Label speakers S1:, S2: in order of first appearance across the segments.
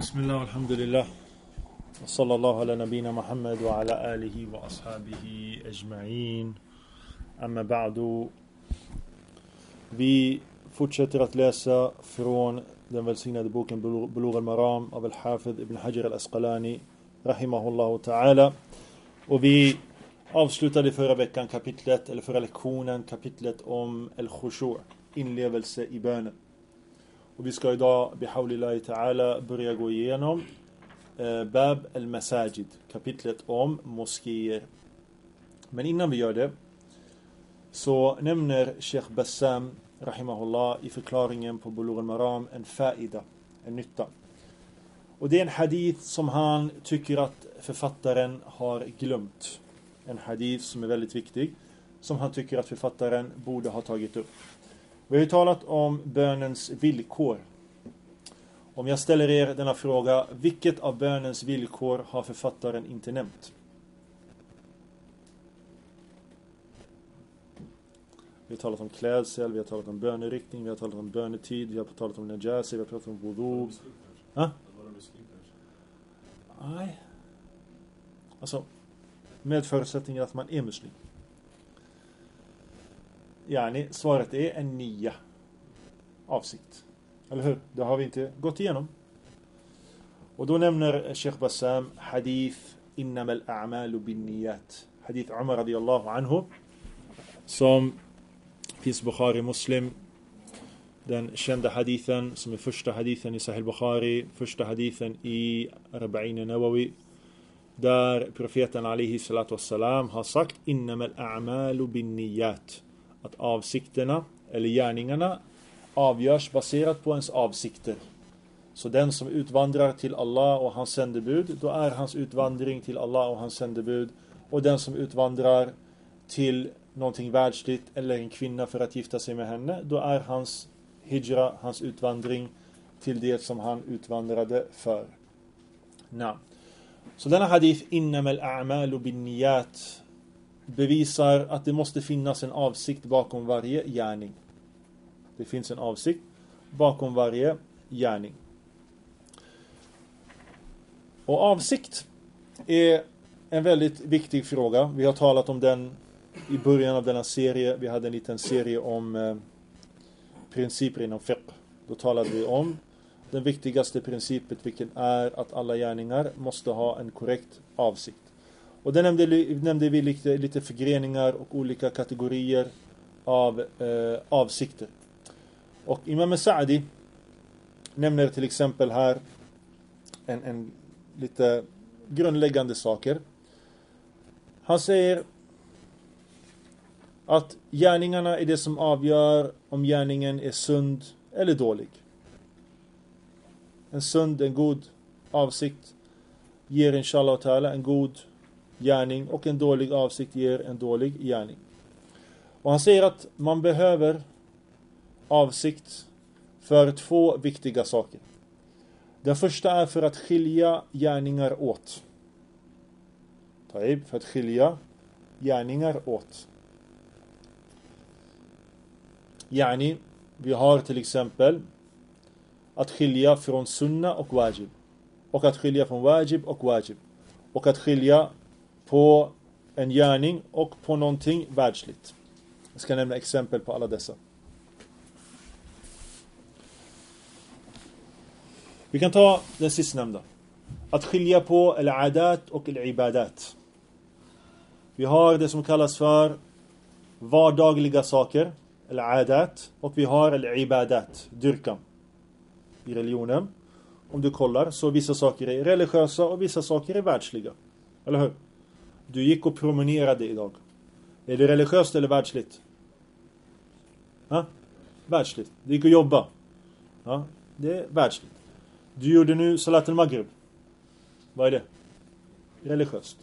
S1: بسم الله والحمد لله وصلى الله على نبينا محمد وعلى آله وأصحابه أجمعين. أما بعد. Vi fortsätter att läsa från den välsignade boken Bulugh al-Maram av al-Hafidh ibn Hajar al-Asqalani rahimahullah ta'ala. Och vi avslutade förra veckan kapitlet, eller förra lektionen, kapitlet om al-khushu', inlevelse i bönen. Och vi ska idag bihaulillahi ta'ala börja gå igenom Bab al-Masajid, kapitlet om moskéer. Men innan vi gör det så nämner Sheikh Bassam rahimahullah i förklaringen på Bulugh al-Maram en faida, en nytta. Och det är en hadith som han tycker att författaren har glömt. En hadith som är väldigt viktig, som han tycker att författaren borde ha tagit upp. Vi har ju talat om bönens villkor. Om jag ställer er denna fråga, vilket av bönens villkor har författaren inte nämnt? Vi har talat om klädsel, vi har talat om böneriktning, vi har talat om bönetid, vi har talat om najasi, vi har talat om wudu. Nej. Alltså, med förutsättningen att man är muslim. Yani, svaret är en nia. Avsikt. Eller hur? Det har vi inte gått igenom. Och då nämner Sheikh Bassam hadith innamal a'malu bin niyat. Hadith Umar radiyallahu anhu, som finns Bukhari Muslim. Den kända hadithen som är första hadithen i Sahih Bukhari, första hadithen i Arba'in Nawawi, där profeten alaihi salatu wassalam har sagt innamal a'malu bin niyat. Att avsikterna eller gärningarna avgörs baserat på ens avsikter. Så den som utvandrar till Allah och hans sändebud, då är hans utvandring till Allah och hans sändebud. Och den som utvandrar till någonting världsligt eller en kvinna för att gifta sig med henne, då är hans hijra, hans utvandring till det som han utvandrade för. Så denna hadith innamal a'malu bin niyat bevisar att det måste finnas en avsikt bakom varje gärning. Det finns en avsikt bakom varje gärning. Och avsikt är en väldigt viktig fråga. Vi har talat om den i början av denna serie. Vi hade en liten serie om principer inom fiqh. Då talade vi om den viktigaste principen, vilken är att alla gärningar måste ha en korrekt avsikt. Och där nämnde vi lite förgreningar och olika kategorier av avsikter. Och Imam Sa'di nämner till exempel här en lite grundläggande saker. Han säger att gärningarna är det som avgör om gärningen är sund eller dålig. En god avsikt ger inshallah ta'ala en god gärning, och en dålig avsikt ger en dålig gärning. Och han säger att man behöver avsikt för två viktiga saker. Den första är för att skilja gärningar åt. För att skilja gärningar åt. Yani, vi har till exempel att skilja från sunna och wajib. Och att skilja från wajib och wajib. Och att skilja på en gärning och på någonting världsligt. Jag ska nämna exempel på alla dessa. Vi kan ta den sistnämnda. Att skilja på al-adat och al-ibadat. Vi har det som kallas för vardagliga saker, al-adat, och vi har al-ibadat, dyrkan i religionen. Om du kollar så vissa saker är religiösa och vissa saker är världsliga. Eller hur? Du gick och promenerade idag. Är det religiöst eller världsligt? Världsligt. Du gick och jobba. Det är världsligt. Du gjorde nu salat al-maghrib. Vad är det? Religiöst.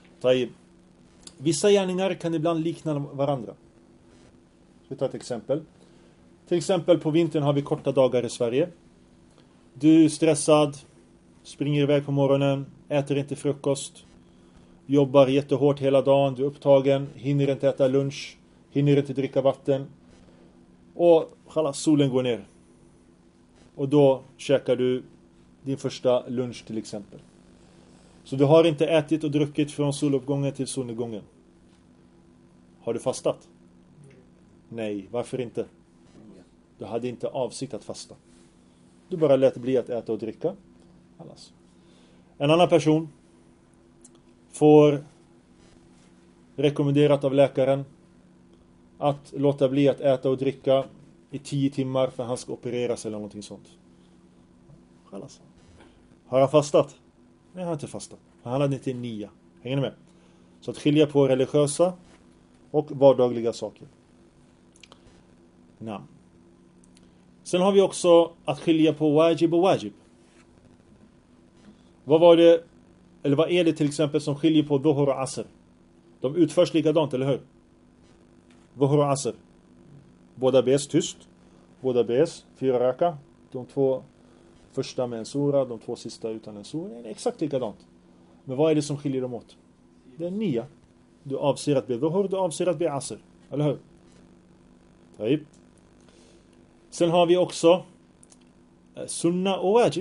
S1: Vissa gärningar kan ibland likna varandra. Vi tar ett exempel. Till exempel på vintern har vi korta dagar i Sverige. Du är stressad, springer iväg på morgonen, äter inte frukost, jobbar jättehårt hela dagen, du är upptagen, hinner inte äta lunch, hinner inte dricka vatten. Och solen går ner. Och då käkar du din första lunch till exempel. Så du har inte ätit och druckit från soluppgången till solnedgången. Har du fastat? Nej, varför inte? Du hade inte avsikt att fasta. Du bara lät bli att äta och dricka. Allas. En annan person får rekommenderat av läkaren att låta bli att äta och dricka i 10 timmar för han ska opereras eller någonting sånt. Allas. Har han fastat? Nej, han har inte fastat. Han hade inte nia. Hänger ni med? Så att skilja på religiösa och vardagliga saker. Nej. Sen har vi också att skilja på wajib och wajib. Vad var det, eller vad är det till exempel som skiljer på dhuhr och asr? De utförs likadant, eller hur? Dhuhr och asr. Båda bes tyst. Båda bes 4 raka. De 2 första med en sura, de 2 sista utan en sura. Det är exakt likadant. Men vad är det som skiljer dem åt? Det är nia. Du avser att be dhuhr, du avser att be asr. Eller hur? Taib. Sen har vi också sunna och wajib.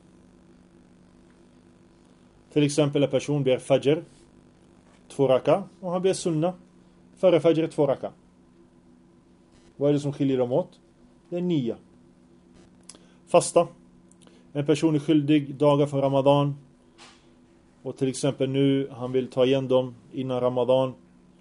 S1: Till exempel en person ber fajr 2 raka och han ber sunna före fajr 2 raka. Vad är det som skiljer dem åt? Det är nia. Fasta. En person är skyldig dagar för Ramadan och till exempel nu han vill ta igen dem innan Ramadan.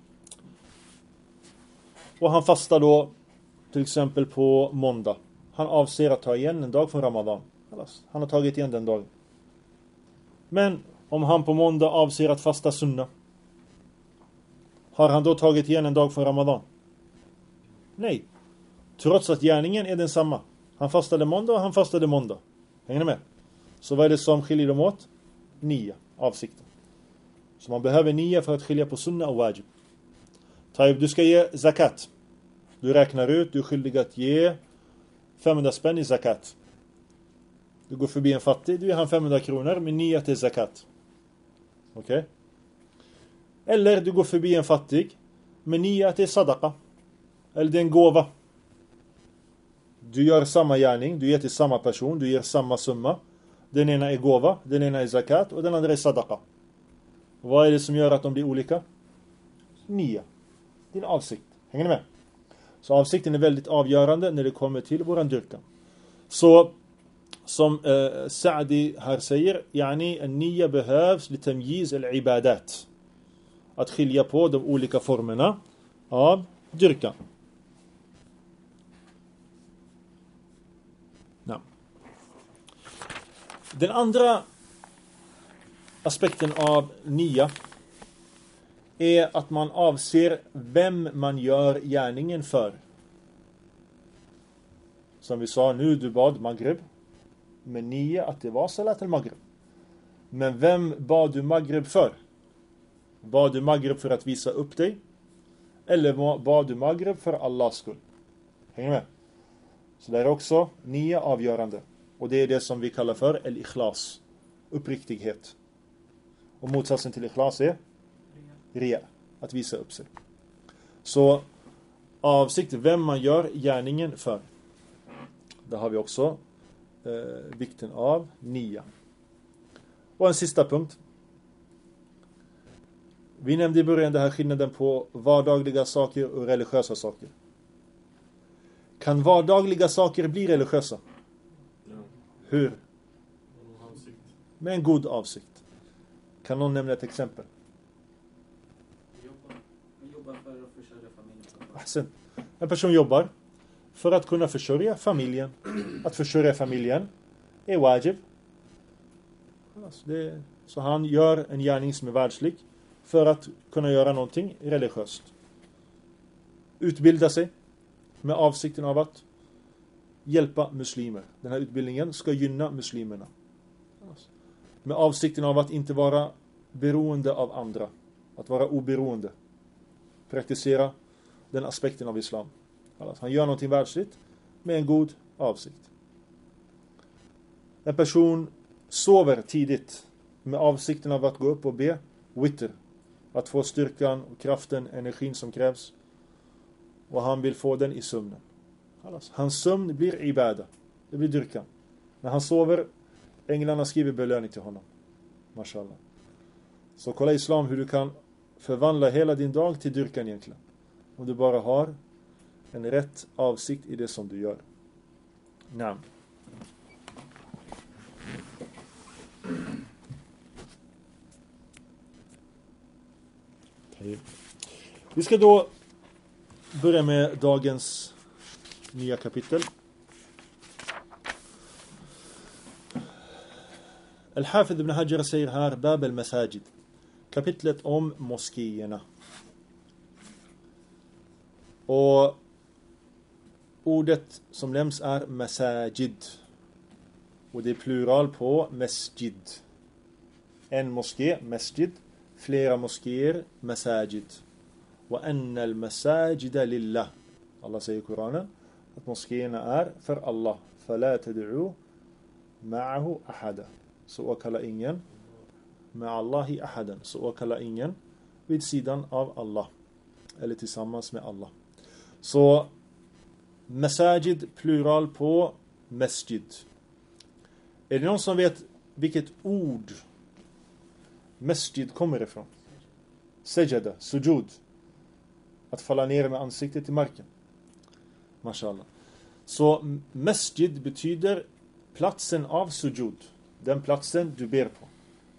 S1: Och han fastar då till exempel på måndag. Han avser att ta igen en dag från Ramadan. Han har tagit igen den dagen. Men om han på måndag avser att fasta sunna, har han då tagit igen en dag från Ramadan? Nej. Trots att gärningen är densamma. Han fastade måndag och han fastade måndag. Hänger ni med? Så vad är det som skiljer dem åt? Nia, avsikten. Så man behöver nia för att skilja på sunna och wajib. Taib, du ska ge zakat. Du räknar ut, du är skyldig att ge 500 spänn i zakat. Du går förbi en fattig, du ger han 500 kronor med nia till zakat. Okej? Eller du går förbi en fattig med nia till sadaqa. Eller det är en gåva. Du gör samma gärning, du ger till samma person, du ger samma summa. Den ena är gåva, den ena är zakat och den andra är sadaqa. Vad är det som gör att de blir olika? Nia. Din avsikt. Hänger ni med? Så avsikten är väldigt avgörande när det kommer till våran dyrkan. Så som Sa'di här säger, yani en nia behövs li tamyiz al-ibadat. Att skilja på de olika formerna av dyrkan. Ja. Den andra aspekten av nia är att man avser vem man gör gärningen för. Som vi sa nu, du bad Maghrib med nia att det var salat al-Maghrib. Men vem bad du Maghrib för? Bad du Maghrib för att visa upp dig? Eller bad du Maghrib för Allahs skull? Hänger med? Så det är också nia avgörande. Och det är det som vi kallar för el-ikhlas. Uppriktighet. Och motsatsen till ikhlas är ria. Att visa upp sig. Så avsikt vem man gör gärningen för. Där har vi också vikten av nia. Och en sista punkt. Vi nämnde i början det här skillnaden på vardagliga saker och religiösa saker. Kan vardagliga saker bli religiösa?
S2: Ja.
S1: Hur? Med en god avsikt. Kan någon nämna ett exempel?
S2: Jobbar för att försörja familjen.
S1: Ahsan. En person jobbar för att kunna försörja familjen. Att försörja familjen är wajib. Så han gör en gärning som är världslig för att kunna göra någonting religiöst. Utbilda sig med avsikten av att hjälpa muslimer. Den här utbildningen ska gynna muslimerna. Med avsikten av att inte vara beroende av andra. Att vara oberoende. Praktisera den aspekten av islam. Han gör någonting världsligt med en god avsikt. En person sover tidigt med avsikten av att gå upp och be witr. Att få styrkan, kraften, energin som krävs. Och han vill få den i sömnen. Hans sömn blir ibada. Det blir dyrkan. När han sover änglarna skriver belöning till honom. Mashallah. Så kolla islam hur du kan förvandla hela din dag till dyrkan egentligen. Om du bara har en rätt avsikt i det som du gör. Namn. Vi ska då börja med dagens nya kapitel. Al-Hafidh ibn Hajar säger här Bab al-Masajid. Kapitlet om moskéerna. Och ordet som nämns är masajid. Och det är plural på masjid. En moské, masjid. Flera moskéer, masajid. Wa anna al-masajida lillah. Allah säger i Koranen att moskéerna är för Allah. Fala tad'u ma'ahu ahada. Så åkalla ingen med Allahi ahadan. Så åkalla ingen vid sidan av Allah. Eller tillsammans med Allah. Så masajid plural på masjid. Är det någon som vet vilket ord masjid kommer ifrån? Sajada, sujud. Att falla ner med ansiktet i marken. Mashallah. Så masjid betyder platsen av sujud. Den platsen du ber på.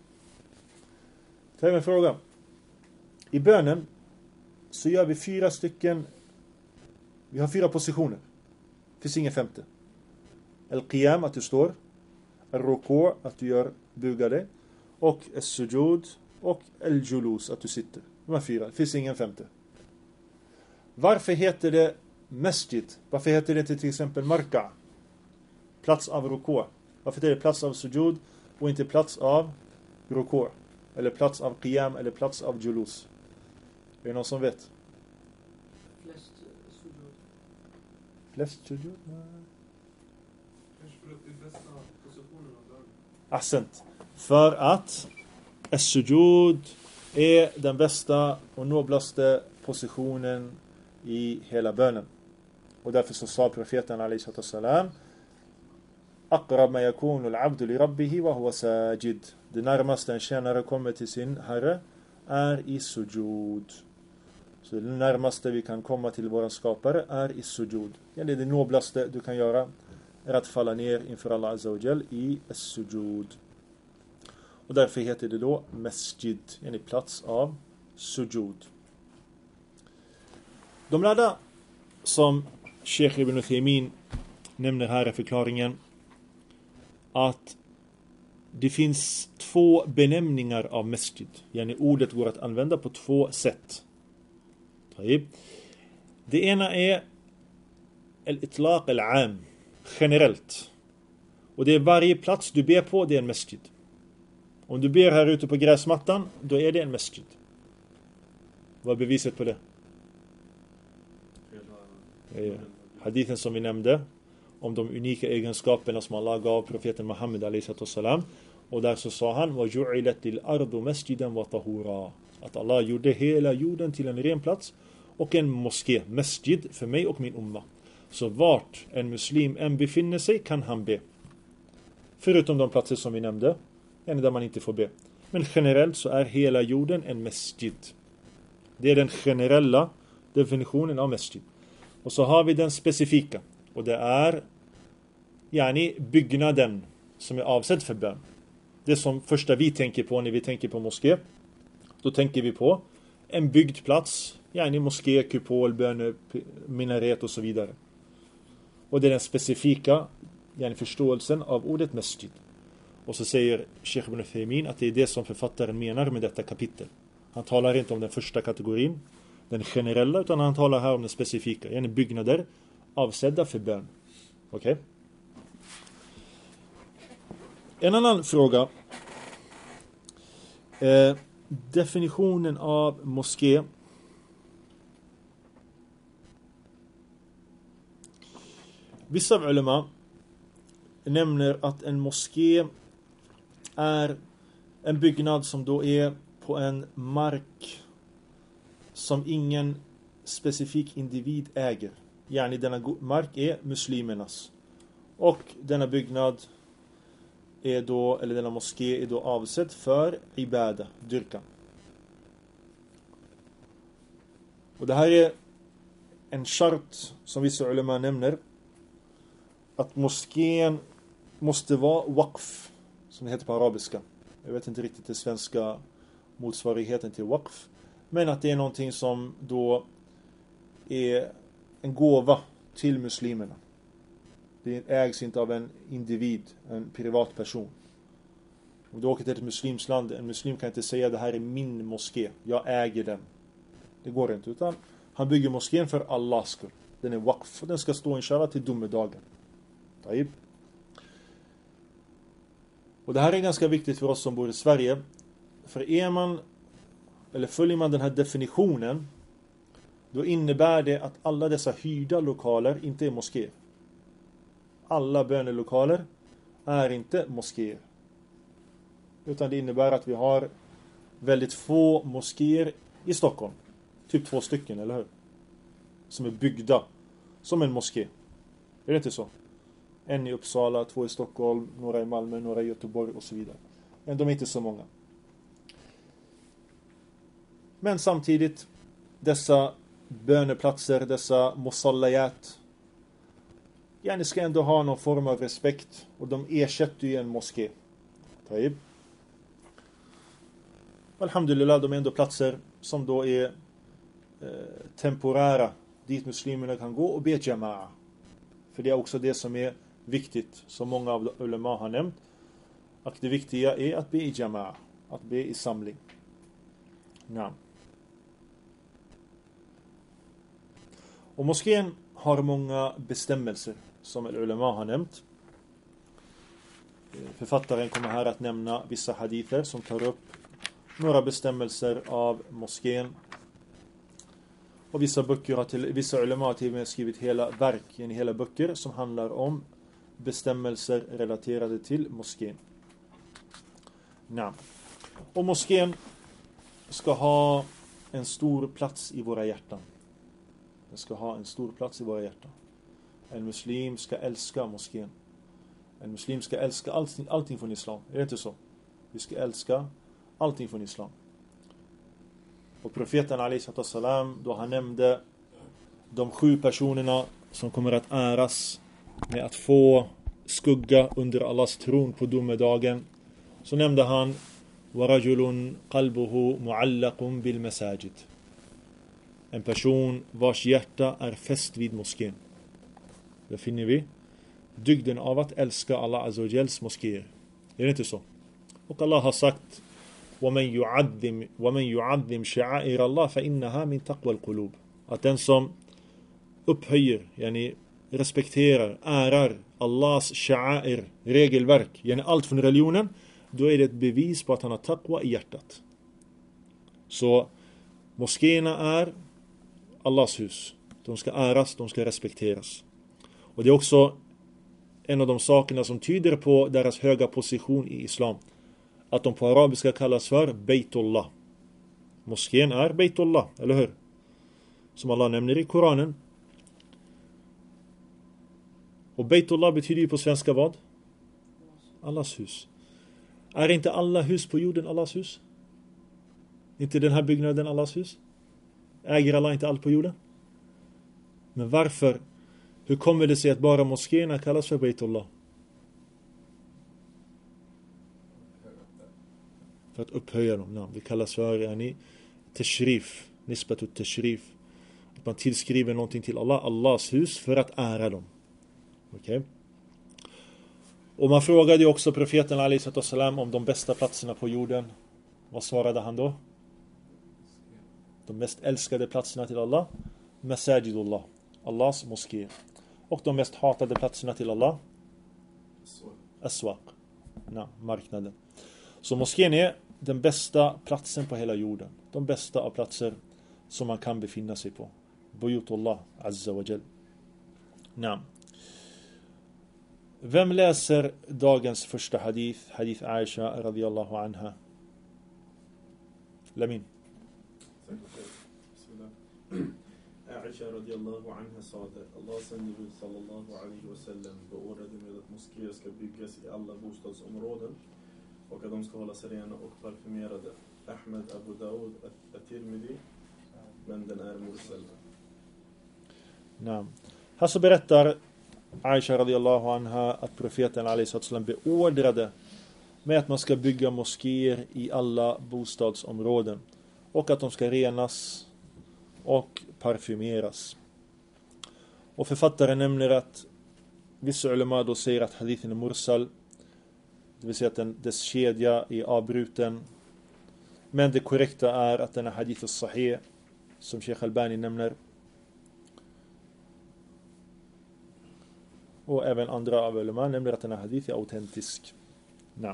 S1: Ta en fråga. I bönen så gör vi 4 stycken. Vi har 4 positioner. Det finns ingen femte. Al-qiyam, att du står. Al-ruku', att du gör bugade. Och al-sujud och al-julus, att du sitter. De här 4. Det finns ingen femte. Varför heter det masjid? Varför heter det till exempel marka? Plats av ruku'. Varför är det plats av sujud och inte plats av ruku'? Eller plats av qiyam eller plats av julus? Är det någon som vet?
S2: Flest sujud.
S1: Flest sujud?
S2: Kanske för att det är bästa positionen av dagen.
S1: Ahsant. För att as-sujud är den bästa och noblaste positionen i hela bönen. Och därför så sa profeten alayhi salam Aqrab ma yakunu al-'abdu li rabbihi wa huwa sajid. Det närmaste en tjänare kommer till sin Herre är i sujud. Så det närmaste vi kan komma till våran skapare är i sujud. Det noblaste du kan göra är att falla ner inför Allah Azza wa Jal i sujud. Och därför heter det då masjid, en plats av sujud. De lärda som Sheikh Ibn Uthaymin nämner här i förklaringen att det finns 2 benämningar av masjid. Ordet går att använda på 2 sätt. Det ena är al-itlaq al-am, generellt. Och det är varje plats du ber på, det är en masjid. Om du ber här ute på gräsmattan, då är det en masjid. Vad är beviset på det? Hadithen som vi nämnde om de unika egenskaperna som Allah gav profeten Muhammed a.s. Och där så sa han وَجُعِلَتِ الْأَرْضُ مَسْجِدًا وَطَهُورًا. Att Allah gjorde hela jorden till en ren plats och en moské, masjid, för mig och min umma. Så vart en muslim än befinner sig kan han be. Förutom de platser som vi nämnde, där man inte får be. Men generellt så är hela jorden en masjid. Det är den generella definitionen av masjid. Och så har vi den specifika. Och det är byggnaden som är avsedd för bön. Det som första vi tänker på när vi tänker på moské. Då tänker vi på en byggd plats. Moské, kupol, bön, minaret och så vidare. Och det är den specifika förståelsen av ordet masjid. Och så säger Sheikh Ibn Uthaymin att det är det som författaren menar med detta kapitel. Han talar inte om den första kategorin, den generella, utan han talar här om den specifika. Byggnader avsedda för bön. Okej? En annan fråga. Definitionen av moské. Vissa ulema nämner att en moské är en byggnad som då är på en mark som ingen specifik individ äger. Denna mark är muslimernas. Och denna byggnad är då, eller denna moské är då avsedd för ibada, dyrkan. Och det här är en chart som vissa ulema nämner, att moskén måste vara waqf, som det heter på arabiska. Jag vet inte riktigt den svenska motsvarigheten till waqf, men att det är någonting som då är en gåva till muslimerna. Det ägs inte av en individ, en privatperson. Om du åker till ett muslimsland, en muslim kan inte säga det här är min moské, jag äger den. Det går inte, utan han bygger moskén för Allahs skull. Den är waqf och den ska stå inshallah till domedagen. Taib. Och det här är ganska viktigt för oss som bor i Sverige. För följer man den här definitionen, då innebär det att alla dessa hyrda lokaler inte är moskéer. Alla bönelokaler är inte moskéer. Utan det innebär att vi har väldigt få moskéer i Stockholm. Typ 2 stycken, eller hur? Som är byggda som en moské. Är det inte så? En i Uppsala, 2 i Stockholm, några i Malmö, några i Göteborg och så vidare. Men de är inte så många. Men samtidigt, dessa böneplatser, dessa musallayat, ni ska ändå ha någon form av respekt. Och de ersätter ju en moské. Taib. Alhamdulillah, de är ändå platser som då är temporära. Dit muslimerna kan gå och be jama'a. För det är också det som är viktigt, som många av ulema har nämnt. Att det viktiga är att be i jama'a. Att be i samling. Ja. Och moskén har många bestämmelser som ulema har nämnt. Författaren kommer här att nämna vissa hadither som tar upp några bestämmelser av moskén. Och vissa ulema har till och med skrivit hela verk, hela böcker som handlar om bestämmelser relaterade till moskén. Ja. Och moskén ska ha en stor plats i våra hjärtan. Den ska ha en stor plats i våra hjärtan. En muslim ska älska moskén. En muslim ska älska allting från islam. Är det inte så? Vi ska älska allting från islam. Och profeten a.s. då han nämnde de 7 personerna som kommer att äras med att få skugga under Allahs tron på domedagen, så nämnde han وَرَجُلٌ قَلْبُهُ مُعَلَّقٌ بِالْمَسَاجِدِ. En person vars hjärta är fäst vid moskén. Där finner vi dygden av att älska Allah Azza wa Jals moskéer. Är det inte så? Och Allah har sagt وَمَنْ يُعَظِّمْ شَعَائِرَ اللَّهِ فَإِنَّهَا مِنْ تَقْوَى الْقُلُوبِ. Att den som upphöjer, respekterar, ärar Allahs sha'air, regelverk, allt från religionen, då är det ett bevis på att han har taqwa i hjärtat. Så moskéerna är Allahs hus. De ska äras, de ska respekteras. Och det är också en av de sakerna som tyder på deras höga position i islam. Att de på arabiska kallas för Beitullah. Moskén är Beitullah, eller hur? Som Allah nämner i Koranen. Och Beitullah betyder ju på svenska vad? Allahs hus. Är inte alla hus på jorden Allahs hus? Inte den här byggnaden Allahs hus? Äger Allah inte allt på jorden? Men varför? Hur kommer det sig att bara moskéerna kallas för Beitullah? För att upphöja dem. Vi kallas för tashrif, nisbatut tashrif. Att man tillskriver någonting till Allah, Allahs hus, för att ära dem. Okej. Och man frågade ju också profeten a.s. om de bästa platserna på jorden. Vad svarade han då? De mest älskade platserna till Allah, Masajidullah, Allahs moské. Och de mest hatade platserna till Allah, Aswaq, marknaden. Så moskén är den bästa platsen på hela jorden. De bästa av platser som man kan befinna sig på. Buyutullah Azza wa Jal. Vem läser dagens första hadith? Hadith Aisha radiyallahu anha. Lamin.
S3: Aisha radiyallahu anha sa det. Allah sändebud sallallahu alaihi wasallam beordrade med att moskéer ska byggas i alla bostadsområden och att de ska hålla sig rena och parfymerade. Ahmed, Abu Daud, At-Tirmidhi, men den är mursal.
S1: Naam. Här så berättar Aisha radiyallahu anha att profeten alaihi sallam beordrade med att man ska bygga moskéer i alla bostadsområden och att de ska renas och parfymeras. Och författaren nämner att vissa ulema då säger att hadithen är mursal, det vill säga att dess kedja är avbruten, men det korrekta är att den är hadith sahih, som Sheikh Albani nämner, och även andra av ulema nämner att den här hadith är autentisk. Nej.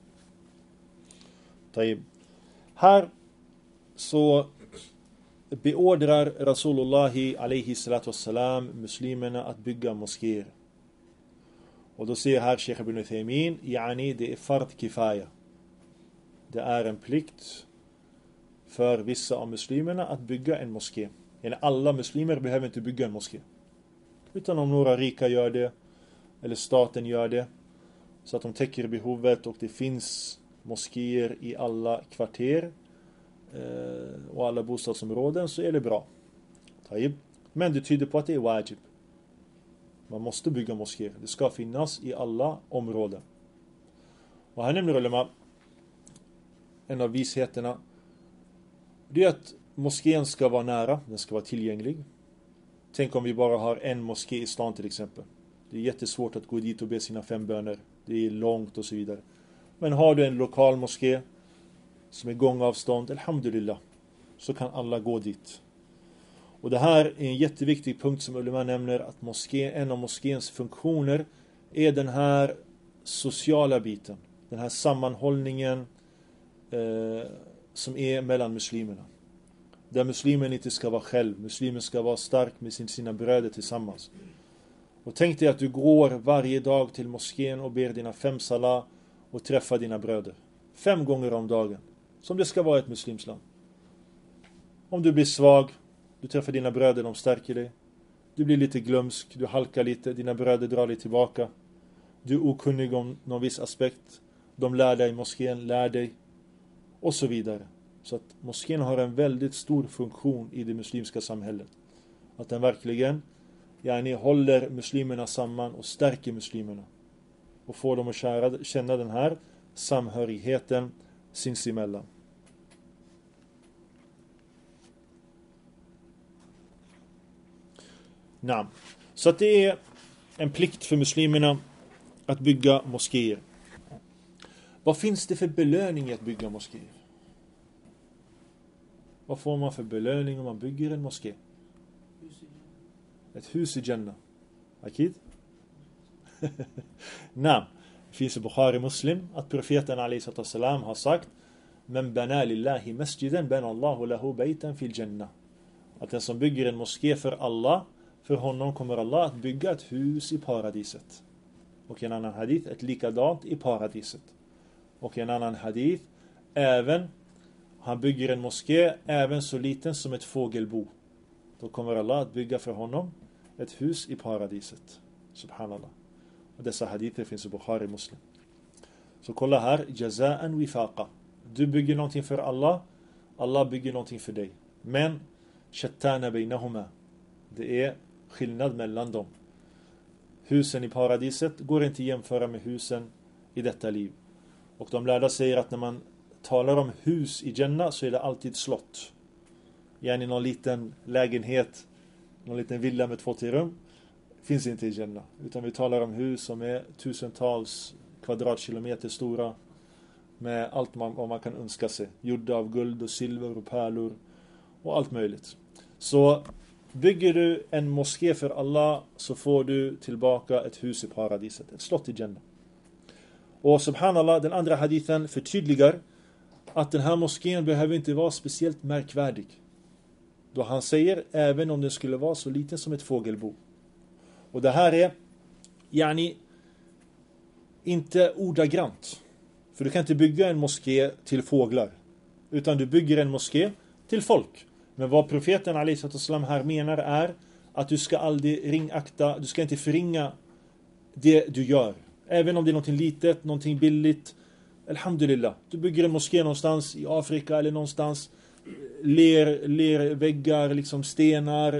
S1: Här så beordrar Rasulullahi alaihi salatu wassalam muslimerna att bygga moskéer. Och då säger här Sheikh Ibn Uthaymin, yani det är fard kifaya. Det är en plikt för vissa av muslimerna att bygga en moské. Eller alla muslimer behöver inte bygga en moské. Utan om några rika gör det, eller staten gör det, så att de täcker behovet och det finns moskéer i alla kvarter och alla bostadsområden, så är det bra. Men det tyder på att det är wajib. Man måste bygga moskéer. Det ska finnas i alla områden. Och här nämner ulema en av visheterna. Det är att moskén ska vara nära, den ska vara tillgänglig. Tänk om vi bara har en moské i stan till exempel. Det är jättesvårt att gå dit och be sina 5 böner. Det är långt och så vidare. Men har du en lokal moské som är gångavstånd, alhamdulillah, så kan alla gå dit. Och det här är en jätteviktig punkt som ulema nämner, att en av moskéns funktioner är den här sociala biten. Den här sammanhållningen som är mellan muslimerna. Där muslimen inte ska vara själv. Muslimen ska vara stark med sina bröder tillsammans. Och tänk dig att du går varje dag till moskén och ber dina 5 salah och träffar dina bröder. 5 gånger om dagen. Som det ska vara i ett muslimsland. Om du blir svag, du träffar dina bröder, de stärker dig. Du blir lite glömsk, du halkar lite, dina bröder drar dig tillbaka. Du är okunnig om någon viss aspekt. De lär dig i moskén, lär dig. Och så vidare. Så att moskén har en väldigt stor funktion i det muslimska samhället. Att den verkligen håller muslimerna samman och stärker muslimerna. Och får dem att känna den här samhörigheten sinsemellan. Så att det är en plikt för muslimerna att bygga moskéer. Vad finns det för belöning i att bygga moskéer? Vad får man för belöning om man bygger en moské? Ett hus i Jannah. Akid? Det finns i Bukhari Muslim att profeten alaihissalam har sagt: Men bana lillahi masjidan bana Allahu lahu baytan fil Jannah. Att den som bygger en moské för Allah, för honom kommer Allah att bygga ett hus i paradiset. Och en annan hadith, ett likadant i paradiset. Och en annan hadith, han bygger en moské även så liten som ett fågelbo. Då kommer Allah att bygga för honom ett hus i paradiset. Subhanallah. Och dessa hadither finns i Bukhari Muslim. Så kolla här, jazaan wifaqa. Du bygger någonting för Allah, Allah bygger någonting för dig. Men shattana bainahuma. Det är skillnad mellan dem. Husen i paradiset går inte att jämföra med husen i detta liv. Och de lärda säger att när man talar om hus i Jannah så är det alltid slott. Gärna någon liten lägenhet, någon liten villa med 2-3 rum finns inte i Jannah. Utan vi talar om hus som är tusentals kvadratkilometer stora med allt vad man kan önska sig. Gjorda av guld och silver och pärlor och allt möjligt. Så bygger du en moské för Allah så får du tillbaka ett hus i paradiset. Ett slott i Jannah. Och subhanallah, den andra hadithen förtydligar att den här moskén behöver inte vara speciellt märkvärdig. Då han säger, även om den skulle vara så liten som ett fågelbo. Och det här är inte ordagrant. För du kan inte bygga en moské till fåglar. Utan du bygger en moské till folk. Men vad profeten alaihissalam här menar är att du ska aldrig ringakta, du ska inte förringa det du gör. Även om det är någonting litet, någonting billigt. Alhamdulillah. Du bygger en moské någonstans i Afrika eller någonstans. Lerväggar, liksom stenar,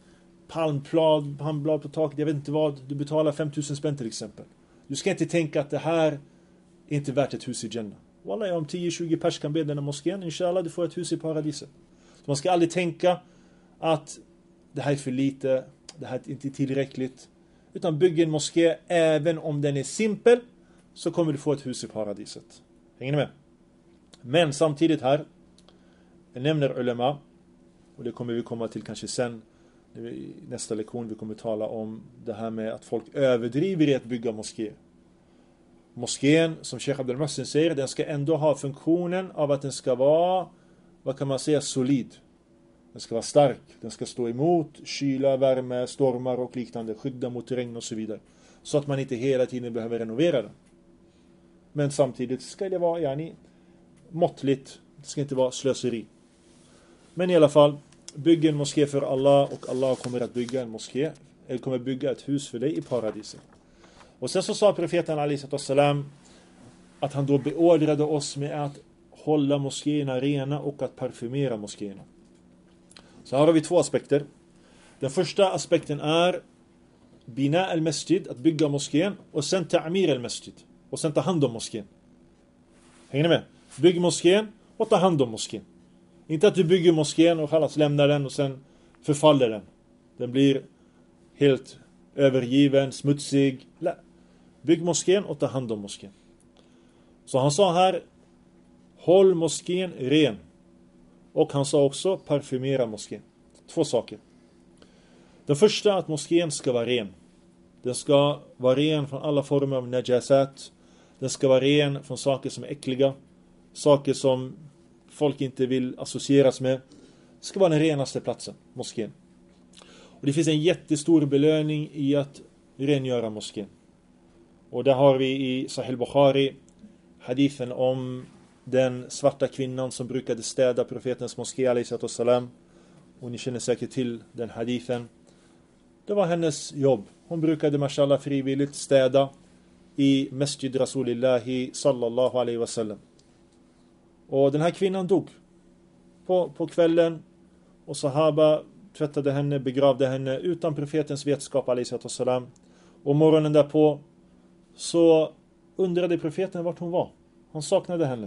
S1: palmblad på taket, jag vet inte vad. Du betalar 5000 spänn till exempel. Du ska inte tänka att det här är inte värt ett hus i Jannah. Wallah, om 10-20 pers kan be den här moskén, inshallah du får ett hus i paradiset. Så man ska aldrig tänka att det här är för lite, det här är inte tillräckligt. Utan bygg en moské, även om den är simpel, så kommer du få ett hus i paradiset. Hänger ni med? Men samtidigt här, jag nämner ulema, och det kommer vi komma till kanske sen, i nästa lektion vi kommer tala om det här med att folk överdriver i att bygga moské. Moskén, som Sheikh Abdul Muhsin säger, den ska ändå ha funktionen av att den ska vara, vad kan man säga, solid. Den ska vara stark, den ska stå emot kyla, värme, stormar och liknande, skydda mot regn och så vidare. Så att man inte hela tiden behöver renovera den. Men samtidigt ska det vara måttligt, det ska inte vara slöseri. Men i alla fall, bygg en moské för Allah, och Allah kommer att bygga en moské, eller kommer att bygga ett hus för dig i paradiset. Och sen så sa profeten alaihissalam att han då beordrade oss med att hålla moskéerna rena och att parfymera moskéerna. Så här har vi två aspekter. Den första aspekten är bina al-masjid, att bygga moskén, och sen ta'mir al-masjid, och sen ta hand om moskén. Hänger ni med? Bygg moskén och ta hand om moskén. Inte att du bygger moskén och kallas lämnar den och sen förfaller den. Den blir helt övergiven, smutsig. Bygg moskén och ta hand om moskén. Så han sa här, håll moskén ren. Och han sa också, parfymera moskén. Två saker. Den första, att moskén ska vara ren. Den ska vara ren från alla former av najasat. Den ska vara ren från saker som är äckliga. Saker som folk inte vill associeras med. Det ska vara den renaste platsen, moskén. Och det finns en jättestor belöning i att rengöra moskén. Och där har vi i Sahih Bukhari hadithen om den svarta kvinnan som brukade städa profetens moské alaihissalam. Och ni känner säkert till den hadithen. Det var hennes jobb. Hon brukade mashallah frivilligt städa i Masjid Rasulillahi sallallahu alaihi wasallam. Och den här kvinnan dog på kvällen, och sahaba tvättade henne, begravde henne utan profetens vetskap alaihissalam. Och morgonen därpå så undrade profeten vart hon var. Han saknade henne.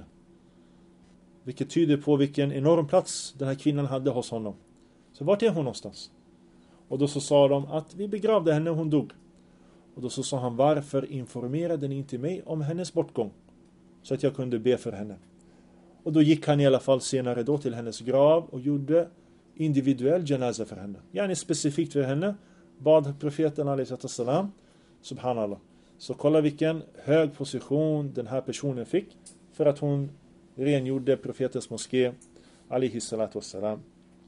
S1: Vilket tyder på vilken enorm plats den här kvinnan hade hos honom. Så vart är hon någonstans? Och då så sa de att vi begravde henne och hon dog. Och då så sa han, varför informerade ni inte mig om hennes bortgång? Så att jag kunde be för henne. Och då gick han i alla fall senare då till hennes grav och gjorde individuell janaza för henne. Yani specifikt för henne bad profeten alaihissalam, subhanallah. Så kolla vilken hög position den här personen fick för att hon rengjorde profetens moské alaihissalam.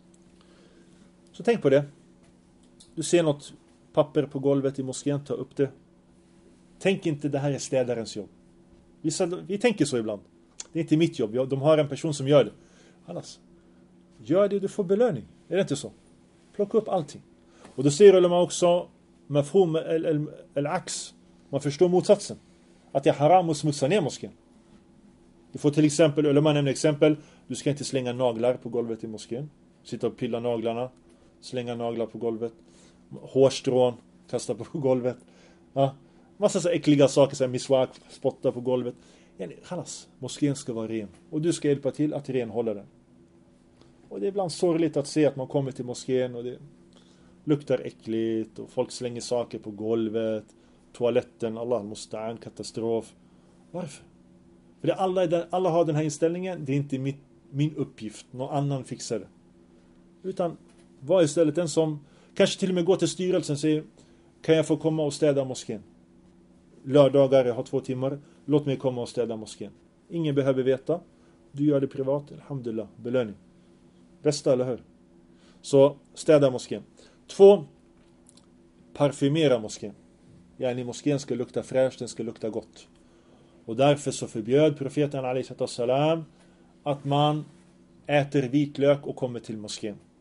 S1: Så tänk på det. Du ser något papper på golvet i moskén, ta upp det. Tänk inte det här är städarens jobb. Vi tänker så ibland. Det är inte mitt jobb. De har en person som gör det. Annars, gör det, du får belöning. Är det inte så? Plocka upp allting. Och då ser man också mafhum al-aks. Man förstår motsatsen. Att det är haram att smutsa ner moskén. Du får till exempel, eller man nämner exempel, du ska inte slänga naglar på golvet i moskén. Sitta och pilla naglarna. Slänga naglar på golvet. Hårstrån, kasta på golvet. Ja. Massa så äckliga saker, så här miswak, spotta på golvet. Khalas, moskén ska vara ren. Och du ska hjälpa till att renhålla den. Och det är ibland sorgligt att se att man kommer till moskén och det luktar äckligt och folk slänger saker på golvet. Toaletten, Allah musta'an, katastrof. Varför? För alla har den här inställningen, det är inte min uppgift, någon annan fixar det. Utan var istället den som kanske till och med går till styrelsen och säger, kan jag få komma och städa moskén? Lördagar, jag har 2 timmar, låt mig komma och städa moskén. Ingen behöver veta, du gör det privat, alhamdulillah, belöning. Bästa, eller hur? Så städa moskén. 2, parfymera moskén. Yani moskén ska lukta fräscht, den ska lukta gott. Och därför så förbjöd profeten alaihissalam att man äter vitlök och kommer till moskén.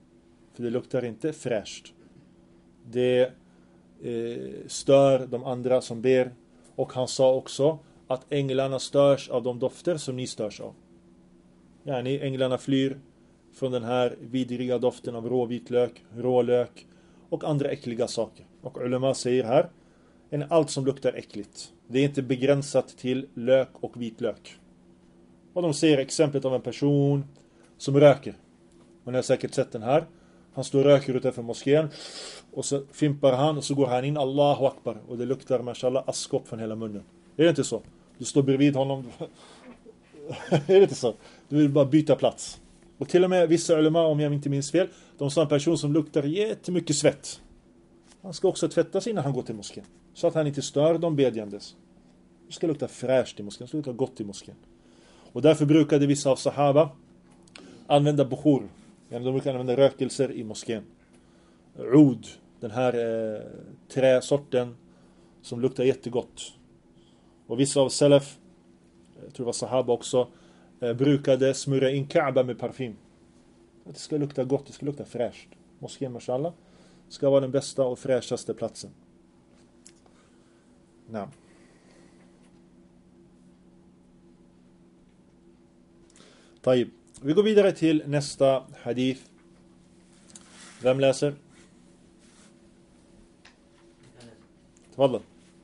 S1: För det luktar inte fräscht. Det stör de andra som ber. Och han sa också att änglarna störs av de dofter som ni störs av. Yani änglarna flyr från den här vidriga doften av råvitlök, rålök och andra äckliga saker. Och ulema säger här, allt som luktar äckligt. Det är inte begränsat till lök och vitlök. Och de säger exemplet av en person som röker. Man har säkert sett den här. Han står och röker utanför moskén. Och så fimpar han och så går han in, Allahu Akbar. Och det luktar, mashallah, askkopp från hela munnen. Är det inte så? Du står bredvid honom. Är det inte så? Du vill bara byta plats. Och till och med vissa ulema, om jag inte minns fel, de sa en person som luktar jättemycket svett. Han ska också tvätta sig innan han går till moskén. Så att han inte stör de bedjandes. Det ska lukta fräscht i moskén. Det ska lukta gott i moskén. Och därför brukade vissa av sahaba använda bukhur. De brukar använda rökelser i moskén. Oud, den här träsorten som luktar jättegott. Och vissa av salaf, jag tror det var sahaba också, brukade smörja in Kaaba med parfym. Det ska lukta gott, det ska lukta fräscht. Moskén, mashallah, ska vara den bästa och fräschaste platsen. Nej. طيب. Vi går vidare till nästa hadith. Vem läser? تفضل.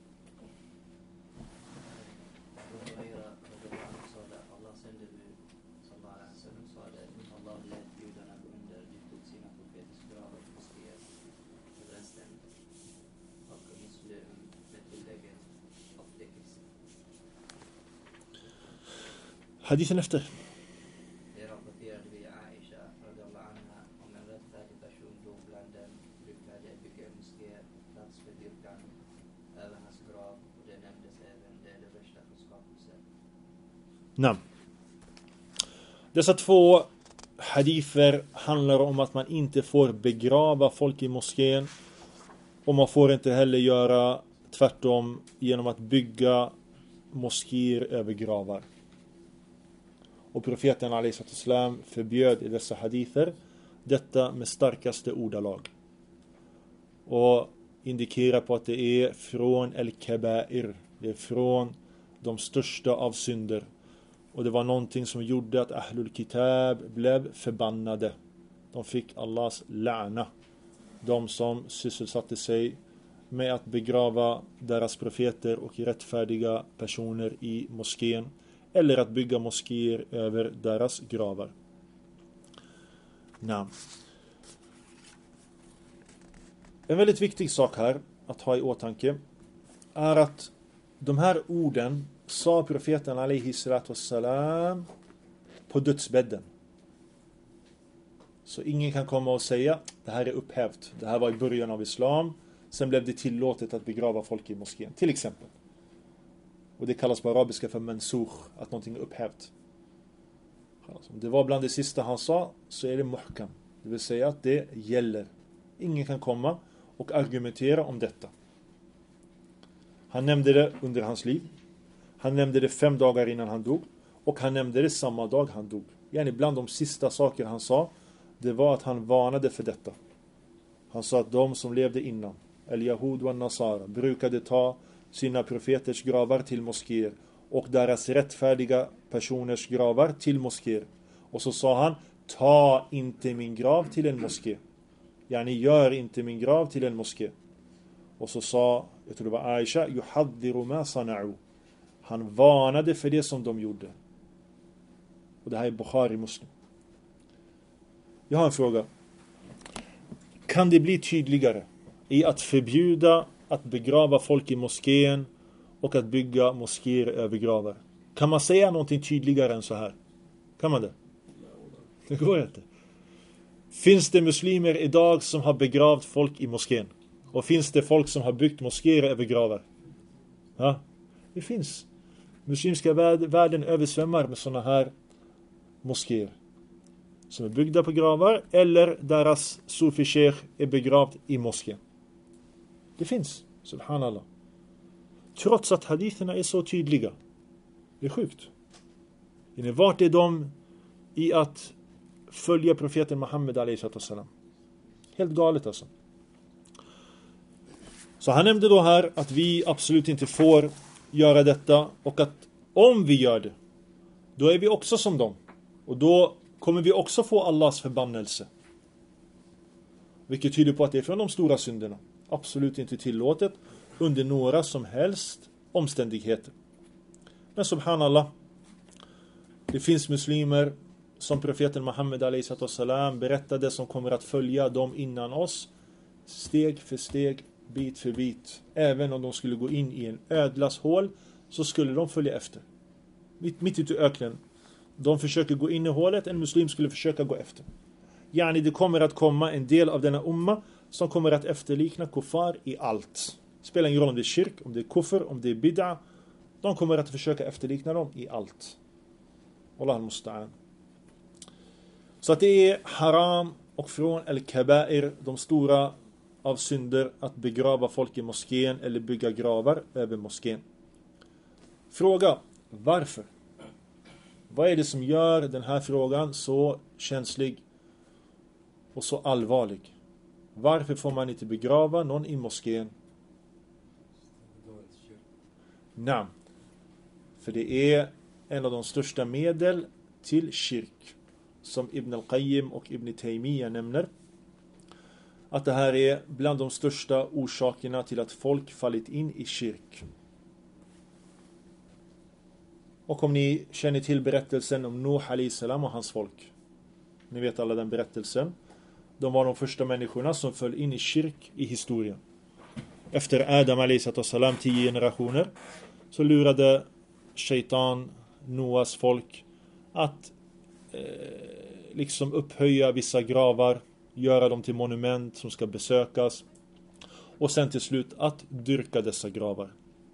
S1: حديث نفته. Nej. Dessa två hadither handlar om att man inte får begrava folk i moskén. Och man får inte heller göra tvärtom genom att bygga moskéer över gravar. Och profeten a.s. förbjöd i dessa hadither detta med starkaste ordalag. Och indikerar på att det är från el-kabair. Det är från de största av synder. Och det var någonting som gjorde att Ahlul Kitab blev förbannade. De fick Allahs la'na. De som sysselsatte sig med att begrava deras profeter och rättfärdiga personer i moskén. Eller att bygga moskéer över deras gravar. Nej. En väldigt viktig sak här att ha i åtanke är att de här orden sa profeten alaihi salatu wassalam på dödsbädden. Så ingen kan komma och säga det här är upphävt. Det här var i början av islam. Sen blev det tillåtet att begrava folk i moskén. Till exempel. Och det kallas på arabiska för mansukh. Att någonting är upphävt. Om det var bland det sista han sa så är det muhkam. Det vill säga att det gäller. Ingen kan komma och argumentera om detta. Han nämnde det under hans liv. Han nämnde det 5 dagar innan han dog. Och han nämnde det samma dag han dog. Yani bland de sista saker han sa, det var att han varnade för detta. Han sa att de som levde innan, el-Yahud och Nasara, brukade ta sina profeters gravar till moskéer. Och deras rättfärdiga personers gravar till moskéer. Och så sa han, ta inte min grav till en moské. Yani gör inte min grav till en moské. Och så sa, jag tror det var Aisha, yuhaddiru ma sana'u. Han varnade för det som de gjorde. Och det här är Bukhari Muslim. Jag har en fråga. Kan det bli tydligare i att förbjuda att begrava folk i moskén och att bygga moskéer över gravar? Kan man säga någonting tydligare än så här? Kan man det? Det går inte. Finns det muslimer idag som har begravt folk i moskén? Och finns det folk som har byggt moskéer över gravar? Ja, det finns. Muslimska världen översvämmar med såna här moskéer som är byggda på gravar eller deras sufi-sheikh är begravd i moskén. Det finns, subhanallah. Trots att haditherna är så tydliga. Det är sjukt. Vart är de i att följa profeten Muhammed a.s. Helt galet alltså. Så han nämnde då här att vi absolut inte får göra detta, och att om vi gör det, då är vi också som dem. Och då kommer vi också få Allahs förbannelse. Vilket tyder på att det är från de stora synderna. Absolut inte tillåtet under några som helst omständigheter. Men subhanallah, det finns muslimer som profeten Muhammed a.s. berättade som kommer att följa dem innan oss. Steg för steg, bit för bit. Även om de skulle gå in i en ödlas hål, så skulle de följa efter. Mitt ute i öknen. De försöker gå in i hålet, en muslim skulle försöka gå efter. Yani det kommer att komma en del av denna umma som kommer att efterlikna kuffar i allt. Spelar ingen roll om det är shirk, om det är kuffer, om det är bid'a. De kommer att försöka efterlikna dem i allt. Wallah al-musta'an. Så att det är haram och från al-kabair, de stora av synder, att begrava folk i moskén eller bygga gravar över moskén. Fråga, varför? Vad är det som gör den här frågan så känslig och så allvarlig? Varför får man inte begrava någon i moskén? Nej. För det är en av de största medel till shirk, som Ibn al-Qayyim och Ibn Taymiyyah nämner. Att det här är bland de största orsakerna till att folk fallit in i shirk. Och om ni känner till berättelsen om Nuh a.s. och hans folk. Ni vet alla den berättelsen. De var de första människorna som föll in i shirk i historien. Efter Adam a.s. 10 generationer så lurade shaitan Noas folk att liksom upphöja vissa gravar, göra dem till monument som ska besökas, och sen till slut att dyrka dessa gravar.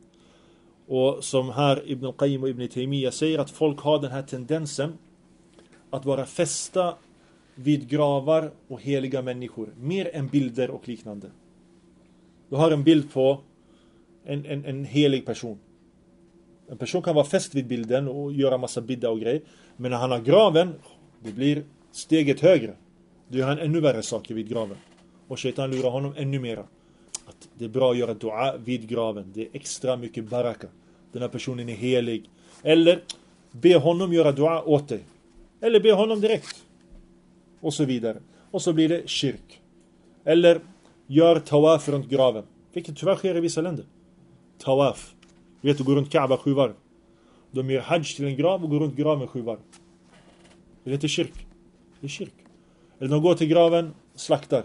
S1: Och som här Ibn al-Qayyim och Ibn Taymiyyah säger, att folk har den här tendensen att vara fästa vid gravar och heliga människor, mer än bilder och liknande. Du har en bild på en helig person. En person kan vara fäst vid bilden och göra massa bidda och grejer. Men när han har graven, det blir steget högre. Då gör han ännu värre saker vid graven. Och shaitan lurar honom ännu mera. Att det är bra att göra dua vid graven. Det är extra mycket baraka. Den här personen är helig. Eller be honom göra dua åt dig. Eller be honom direkt. Och så vidare. Och så blir det shirk. Eller gör tawaf runt graven. Vilket tyvärr sker i vissa länder. Tawaf. Du vet, du går runt Kaaba 7 varv. De gör hajj till en grav och går runt graven 7 varv. Det är inte shirk. Det är shirk. Eller de går till graven, slaktar.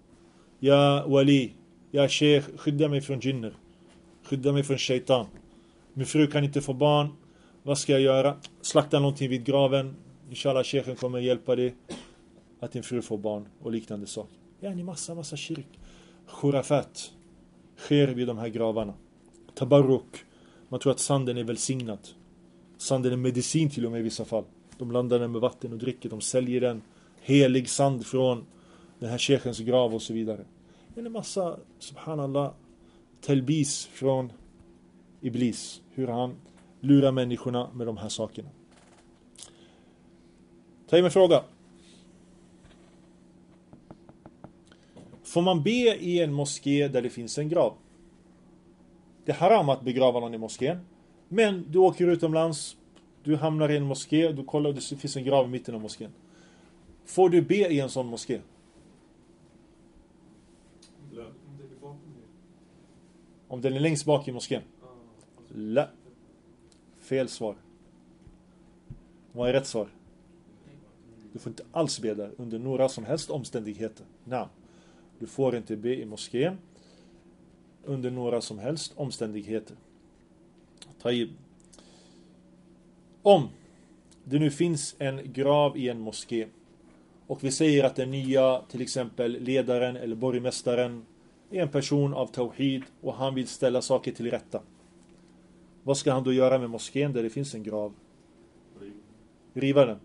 S1: Ja wali, ja sheikh, skydda mig från jinner. Skydda mig från shaitan. Min fru kan inte få barn. Vad ska jag göra? Slakta någonting vid graven. Inshallah sheikhen kommer hjälpa dig att din fru får barn och liknande saker. Ja, ni massa shirk. Khurafat sker vid de här gravarna. Tabarruk. Man tror att sanden är välsignad. Sanden är medicin till och med i vissa fall. De landar den med vatten och dricker. De säljer den helig sand från den här sheikhens grav och så vidare. Det är en massa, subhanallah, telbis från Iblis. Hur han lurar människorna med de här sakerna. Ta mig fråga. Får man be i en moské där det finns en grav? Det är haram att begrava någon i moskén. Men du åker utomlands, du hamnar i en moské, du kollar och det finns en grav i mitten av moskén. Får du be i en sån moské? Om den är längst bak i moskén? La. Fel svar. Vad är rätt svar? Du får inte alls be där under några som helst omständigheter. Nej. Du får inte be i moskén under några som helst omständigheter. Taib. Om det nu finns en grav i en moské och vi säger att den nya, till exempel ledaren eller borgmästaren, är en person av tawhid och han vill ställa saker till rätta. Vad ska han då göra med moskén där det finns en grav? Riva den.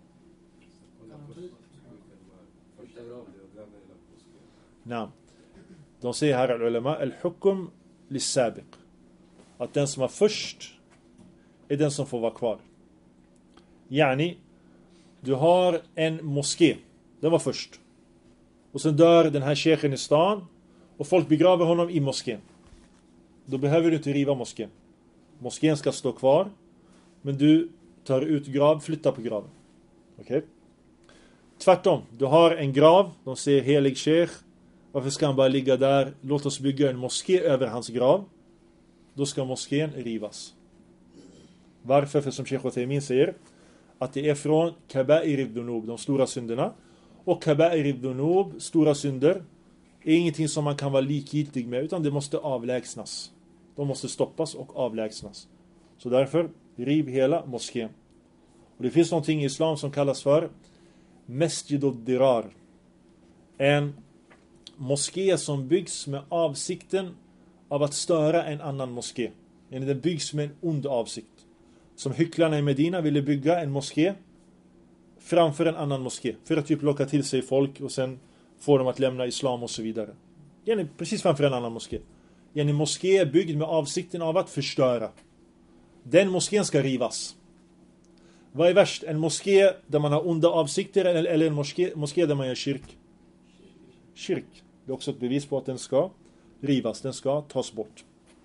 S1: Nej. De säger här al-ulama al-hukum lis-sabiq. Att den som var först är den som får vara kvar. Yani, du har en moské. Den var först. och sen dör den här sheikhen i stan och folk begraver honom i moskén. Då behöver du inte riva moskén. Moskén ska stå kvar, men du tar ut grav, flyttar på graven. Okej? Tvärtom, du har en grav, de säger helig sheikh, varför ska han bara ligga där? Låt oss bygga en moské över hans grav. Då ska moskén rivas. Varför? För som Sheikh Uthaymin säger, att det är från kaba'ir al-dhunub, de stora synderna. Och kaba'ir al-dhunub, stora synder, är ingenting som man kan vara likgiltig med, utan det måste avlägsnas. De måste stoppas och avlägsnas. Så därför, riv hela moskén. Och det finns någonting i islam som kallas för Masjid al-Dirar. En moské som byggs med avsikten av att störa en annan moské. Den byggs med en ond avsikt. Som hycklarna i Medina ville bygga en moské framför en annan moské. För att typ locka till sig folk och sen få dem att lämna islam och så vidare. Precis framför en annan moské. En moské är byggd med avsikten av att förstöra. Den moskén ska rivas. Vad är värst? En moské där man har onda avsikter eller en moské där man gör kyrk? Kyrk. Det är också ett bevis på att den ska rivas. Den ska tas bort.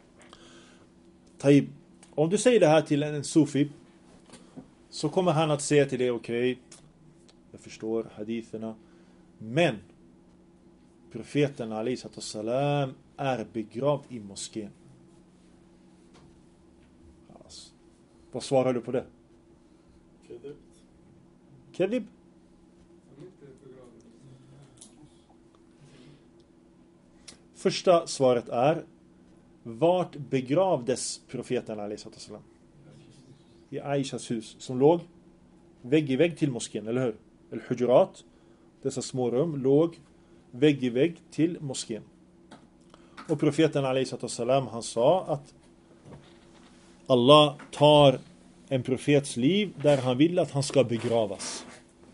S1: Taib. Om du säger det här till en sufi, så kommer han att säga till dig, okej, jag förstår haditherna, men profeten alayhi salam är begravd i moskén. Alltså, vad svarar du på det? Kedib? Första svaret är, vart begravdes profeten alayhi salam? I Aishas hus, som låg vägg i vägg till moskén, eller hur? Al-Hujurat, dessa små rum, låg vägg i vägg till moskén. Och profeten alayhi salam, han sa att Allah tar en profets liv där han vill att han ska begravas.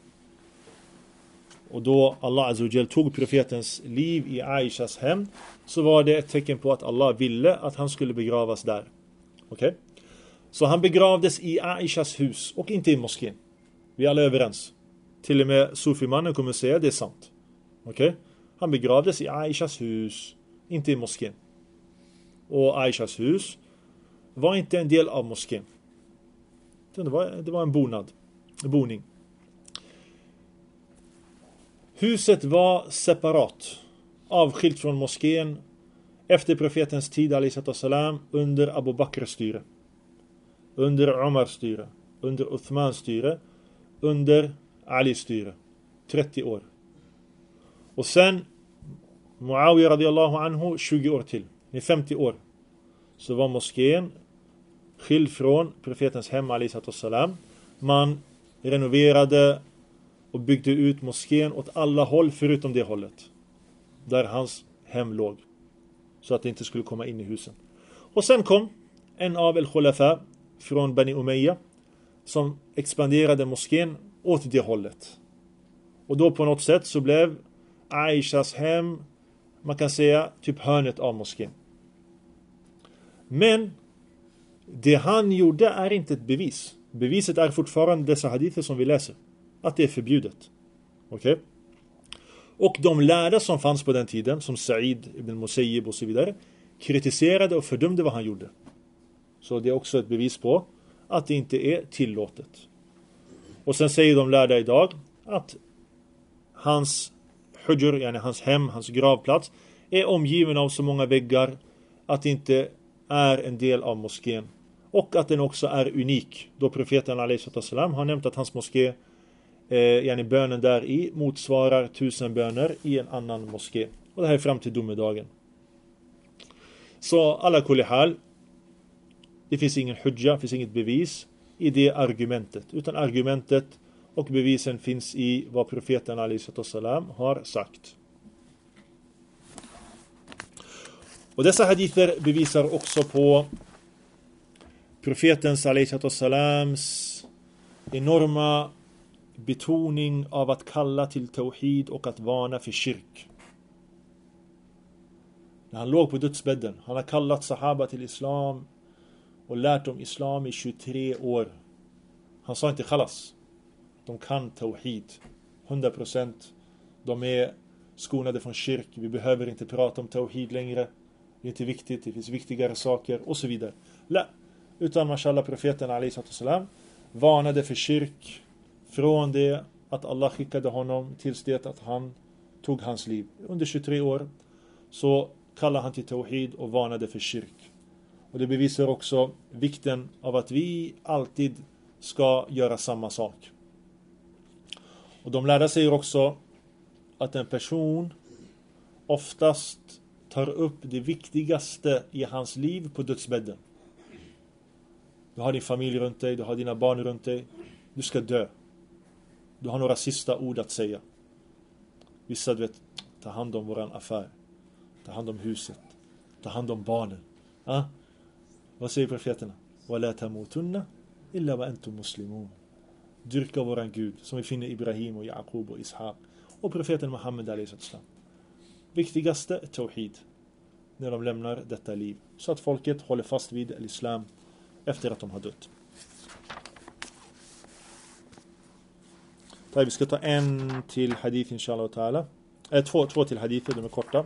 S1: Och då Allah Azza wa Jal tog profetens liv i Aishas hem, så var det ett tecken på att Allah ville att han skulle begravas där. Okej? Så han begravdes i Aishas hus och inte i moskén. Vi är alla överens. Till och med sufimannen kommer säga det är sant. Okej? Han begravdes i Aishas hus, inte i moskén. Och Aishas hus var inte en del av moskén. Det var en boning. Huset var separat, avskilt från moskén efter profetens tid alayhi salam, under Abu Bakrs styre, under Umars styre, under Uthmans styre, under Alis styre. 30 år. Och sen Muawiyah radiyallahu anhu 20 år till. I 50 år så var moskén skild från profetens hem alayhi salam. Man renoverade och byggde ut moskén åt alla håll förutom det hållet där hans hem låg, så att det inte skulle komma in i husen. Och sen kom en av al-Khulafa från Bani Umayya som expanderade moskén åt det hållet. Och då på något sätt så blev Aishas hem, man kan säga, typ hörnet av moskén. Men det han gjorde är inte ett bevis. Beviset är fortfarande dessa hadither som vi läser, att det är förbjudet. Okej? Och de lärda som fanns på den tiden, som Sa'id ibn Musayyib och så vidare, kritiserade och fördömde vad han gjorde. Så det är också ett bevis på att det inte är tillåtet. Och sen säger de lärda idag att hans hujur, yani hans hem, hans gravplats, är omgiven av så många väggar att det inte är en del av moskén. Och att den också är unik. Då profeten alayhi salam har nämnt att hans moské, yani bönen där i, motsvarar 1000 böner i en annan moské. Och det här är fram till domedagen. Så alla kulli hal, det finns ingen hujja, det finns inget bevis i det argumentet. Utan argumentet och bevisen finns i vad profeten alayhi salam har sagt. Och dessa hadither bevisar också på profetens alayhi salams enorma betoning av att kalla till tawhid och att varna för kyrk. När han låg på dödsbädden, han har kallat sahaba till islam och lärt om islam i 23 år. Han sa inte khalas. De kan tawhid 100%. De är skonade från kyrk. Vi behöver inte prata om tawhid längre. Det är inte viktigt, det finns viktigare saker och så vidare. Utan mashallah, profeten a.s. varnade för kyrk från det att Allah skickade honom tills det att han tog hans liv. Under 23 år så kallade han till tawhid och varnade för kyrk. Och det bevisar också vikten av att vi alltid ska göra samma sak. Och de lärda säger också att en person oftast tar upp det viktigaste i hans liv på dödsbädden. Du har din familj runt dig, du har dina barn runt dig. Du ska dö. Du har några sista ord att säga. Vissa vet, ta hand om våran affär. Ta hand om huset. Ta hand om barnen. Vad säger profeterna? وَلَا تَمُوتُنَّ إِلَّا وَأَنْتُمْ مُسْلِمُونَ. Dyrka våran Gud, som vi finner Ibrahim och Jakob och Ishaq. Och profeten Muhammed a.s. Viktigaste är tawhid när de lämnar detta liv. Så att folket håller fast vid islam efter att de har dött. Vi ska ta en till hadith inshallah ta'ala. Två till hadither, de är korta.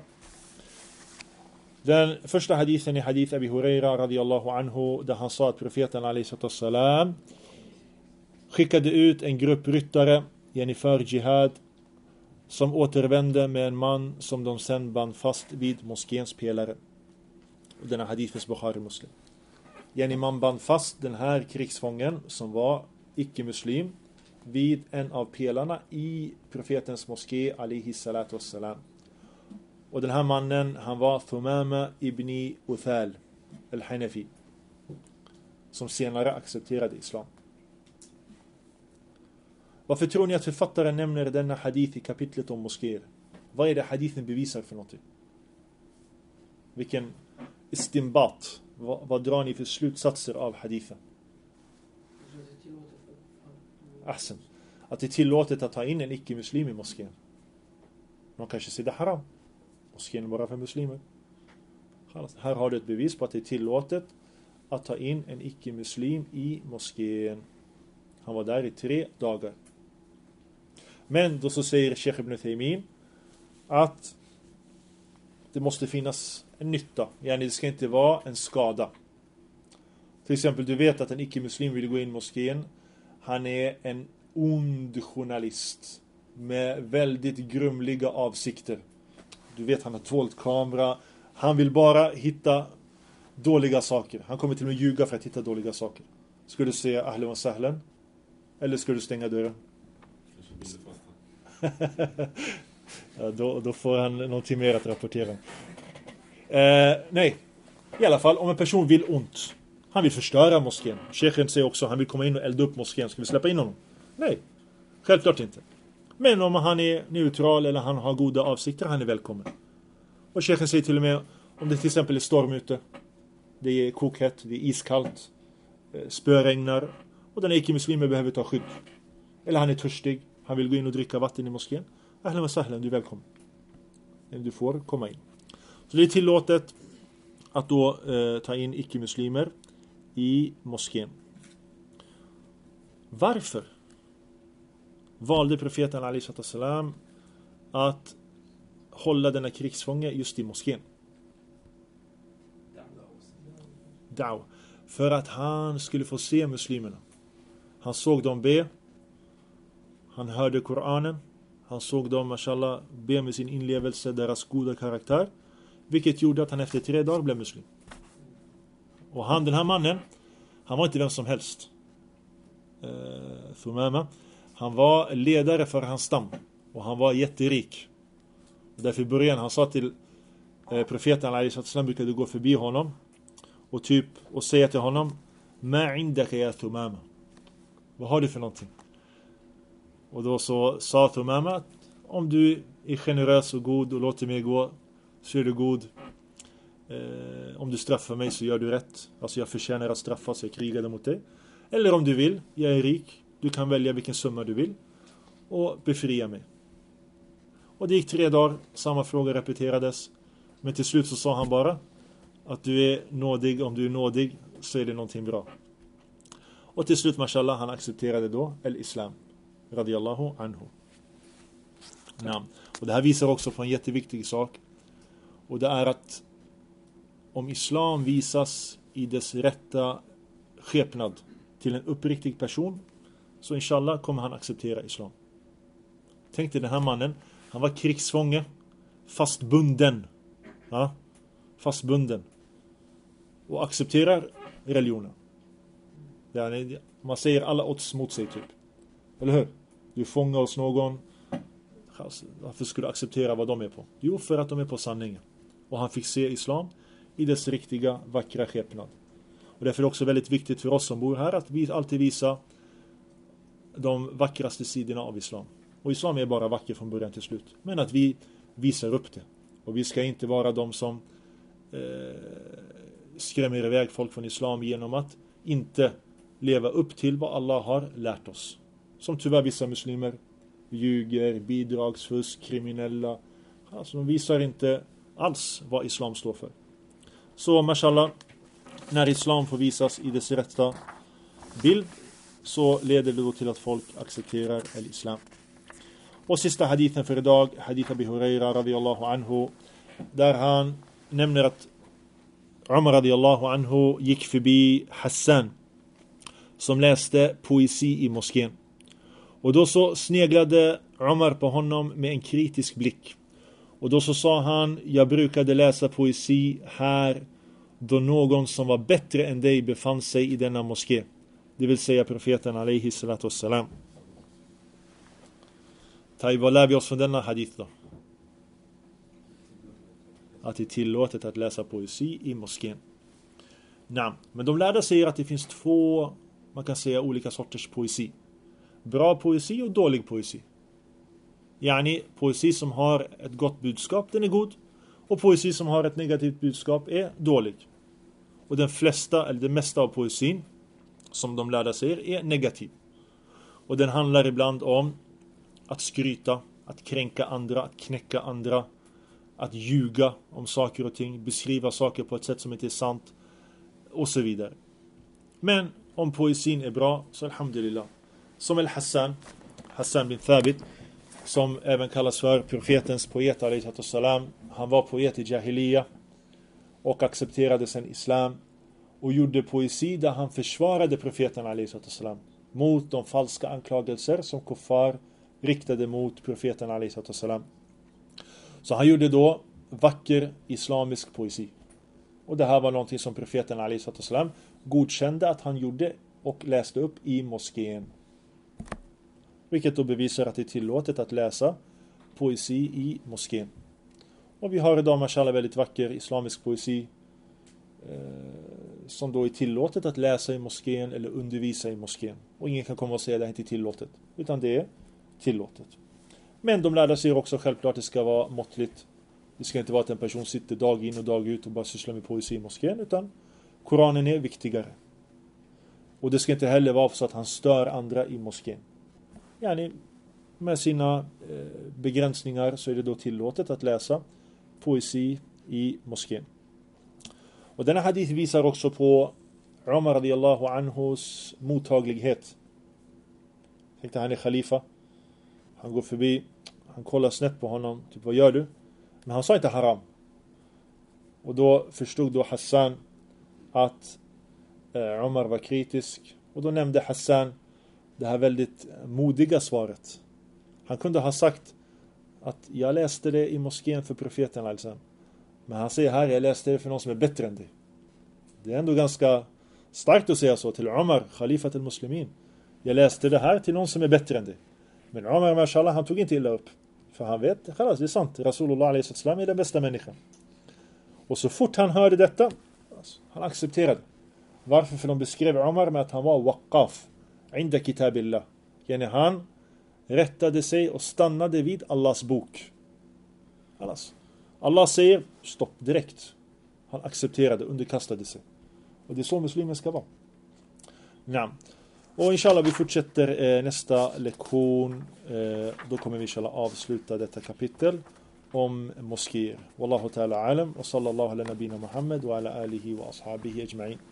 S1: Den första hadithen är hadith Abi Huraira radiyallahu anhu, där han sa att profeten a.s. skickade ut en grupp ryttare för jihad som återvände med en man som de sen band fast vid moskéns pelare. Och denna hadith är Bukhari Muslim. Man band fast den här krigsfången som var icke-muslim vid en av pelarna i profetens moské alayhi salatu wassalam. Och den här mannen, han var Thumama ibn Uthal al-Hanafi, som senare accepterade islam. Varför tror ni att författaren nämner denna hadith i kapitlet om moskéer? Vad är det hadithen bevisar för något? Vilken istinbat? Vad drar ni för slutsatser av hadithen? Ahsan. Att det är tillåtet att ta in en icke-muslim i moskén. Man kanske säger det haram. Moskén är bara för muslimer. Här har du ett bevis på att det är tillåtet att ta in en icke-muslim i moskén. Han var där i 3 dagar. Men då så säger Sheikh Ibn Taymin att det måste finnas en nytta. Det ska inte vara en skada. Till exempel, du vet att en icke-muslim vill gå in i moskén. Han är en ond journalist med väldigt grumliga avsikter. Du vet, han har dolt kamera. Han vill bara hitta dåliga saker. Han kommer till och med ljuga för att hitta dåliga saker. Ska du säga ahlan wa sahlan? Eller ska du stänga dörren? Ja, då får han någonting mer att rapportera. Nej, i alla fall om en person vill ont. Han vill förstöra moskén. Sheikhen säger också han vill komma in och elda upp moskén. Ska vi släppa in honom? Nej, självklart inte. Men om han är neutral eller han har goda avsikter, han är välkommen. Och Sheikhen säger till och med om det till exempel är storm ute. Det är kokhett, det är iskallt, spöregnar och den icke-muslimer behöver ta skydd. Eller han är törstig, han vill gå in och dricka vatten i moskén. Ahlan wa sahlan, du är välkommen. Du får komma in. Så det är tillåtet att då ta in icke-muslimer i moskén. Varför valde profeten a.s. att hålla denna krigsfånge just i moskén? Da'wa. För att han skulle få se muslimerna. Han såg dem be. Han hörde Koranen. Han såg dem, mashallah, be med sin inlevelse, deras goda karaktär. Vilket gjorde att han efter 3 dagar blev muslim. Och den här mannen, han var inte vem som helst. Thumama. Han var ledare för hans stam. Och han var jätterik. Och därför i början, han sa till profeten a.s. brukade gå förbi honom. Och säga till honom: Ma indaka ya Thumama. Vad har du för någonting? Och då så sa Thumama att om du är generös och god och låter mig gå, så är du god. Om du straffar mig så gör du rätt. Alltså jag förtjänar att straffas, så jag krigade mot dig. Eller om du vill, jag är rik. Du kan välja vilken summa du vill och befria mig. Och det gick 3 dagar, samma fråga repeterades. Men till slut så sa han bara att du är nådig, om du är nådig så är det någonting bra. Och till slut, mashallah, han accepterade då al-Islam radiyallahu anhu. Och det här visar också på en jätteviktig sak. Och det är att om islam visas i dess rätta skepnad till en uppriktig person, så inshallah kommer han acceptera islam. Tänk dig den här mannen, han var krigsfånge, fastbunden. Ja? Fastbunden. Och accepterar religionen. Man säger alla odds mot sig typ. Eller hur? Du fångar hos någon. Varför skulle du acceptera vad de är på? Jo, för att de är på sanningen. Och han fick se islam i dess riktiga, vackra skepnad. Och därför är det också väldigt viktigt för oss som bor här att vi alltid visa de vackraste sidorna av islam. Och islam är bara vacker från början till slut. Men att vi visar upp det. Och vi ska inte vara de som skrämmer iväg folk från islam genom att inte leva upp till vad Allah har lärt oss. Som tyvärr vissa muslimer ljuger, bidragsfusk, kriminella. Alltså de visar inte alls vad islam står för. Så mashallah, när islam får visas i dess rätta bild, så leder det då till att folk accepterar islam. Och sista hadithen för idag, hadith Abi Huraira radiyallahu anhu, där han nämner att Umar radiyallahu anhu gick förbi Hassan som läste poesi i moskén. Och då så sneglade Umar på honom med en kritisk blick. Och då så sa han: jag brukade läsa poesi här då någon som var bättre än dig befann sig i denna moské. Det vill säga profeten alaihi salatu wassalam. Vad lär vi oss från denna hadith då? Att det är tillåtet att läsa poesi i moskén. Nej, men de lärda säger att det finns två, man kan säga, olika sorters poesi. Bra poesi och dålig poesi. Yani poesi som har ett gott budskap, den är god. Och poesi som har ett negativt budskap är dålig. Och den flesta, eller det mesta av poesin, som de lärda säger, är negativ. Och den handlar ibland om att skryta, att kränka andra, att knäcka andra, att ljuga om saker och ting, beskriva saker på ett sätt som inte är sant och så vidare. Men om poesin är bra, så alhamdulillah. Som Hassan bin Thabit, som även kallas för profetens poet alaihi salam. Han var poet i Jahiliya och accepterade sen islam och gjorde poesi där han försvarade profeten alaihi salam mot de falska anklagelser som kuffar riktade mot profeten alaihi salam. Så han gjorde då vacker islamisk poesi. Och det här var någonting som profeten alaihi salam godkände att han gjorde och läste upp i moskén. Vilket då bevisar att det är tillåtet att läsa poesi i moskén. Och vi har idag mashallah väldigt vacker islamisk poesi som då är tillåtet att läsa i moskén eller undervisa i moskén. Och ingen kan komma och säga att det inte är tillåtet, utan det är tillåtet. Men de lärda säger också självklart att det ska vara måttligt. Det ska inte vara att en person sitter dag in och dag ut och bara sysslar med poesi i moskén, utan Koranen är viktigare. Och det ska inte heller vara så att han stör andra i moskén. Yani, med sina begränsningar så är det då tillåtet att läsa poesi i moskén. Och denna hadith visar också på Umar radiyallahu anhus mottaglighet. Tänkte han är khalifa. Han går förbi, han kollar snett på honom, typ vad gör du? Men han sa inte haram. Och då förstod då Hassan att Umar var kritisk. Och då nämnde Hassan det här väldigt modiga svaret. Han kunde ha sagt att jag läste det i moskén för profeten alltså. Men han säger här, jag läste det för någon som är bättre än dig. Det är ändå ganska starkt att säga så till Umar, khalifat al-muslimin. Jag läste det här till någon som är bättre än dig. Men Umar, mashallah, han tog inte illa upp. För han vet, det är sant. Rasulullah a.s. är den bästa människan. Och så fort han hörde detta, han accepterade. Varför? För de beskrev Umar med att han var waqaf. Inda kitabillah. Yani han rättade sig och stannade vid Allahs bok. Allah säger stopp direkt. Han accepterade, underkastade sig. Och det är så muslimer ska vara. Nej. Och inshallah vi fortsätter nästa lektion. Då kommer vi inshallah avsluta detta kapitel om moskéer. Wallahu ta'ala alam. Och sallallahu ala nabina Muhammad wa ala alihi wa ashabihi ajma'in.